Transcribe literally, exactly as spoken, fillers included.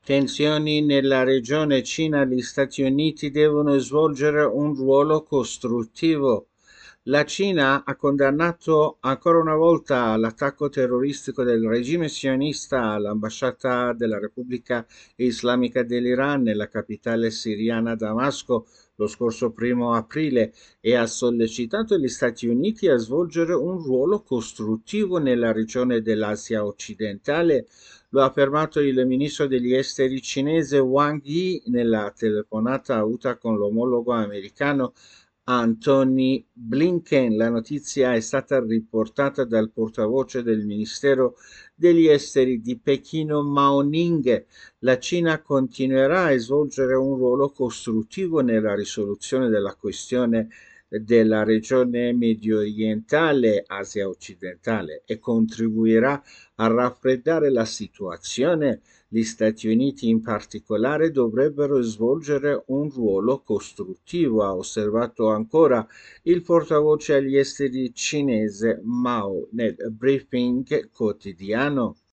Tensioni nella regione Cina, gli Stati Uniti devono svolgere un ruolo costruttivo. La Cina ha condannato ancora una volta l'attacco terroristico del regime sionista all'ambasciata della Repubblica Islamica dell'Iran nella capitale siriana Damasco lo scorso primo aprile e ha sollecitato gli Stati Uniti a svolgere un ruolo costruttivo nella regione dell'Asia occidentale. Lo ha affermato il ministro degli esteri cinese Wang Yi nella telefonata avuta con l'omologo americano Anthony Blinken. La notizia è stata riportata dal portavoce del Ministero degli Esteri di Pechino, Mao Ning. La Cina continuerà a svolgere un ruolo costruttivo nella risoluzione della questione della regione mediorientale Asia occidentale e contribuirà a raffreddare la situazione. Gli Stati Uniti in particolare dovrebbero svolgere un ruolo costruttivo, ha osservato ancora il portavoce agli esteri cinese Mao nel briefing quotidiano.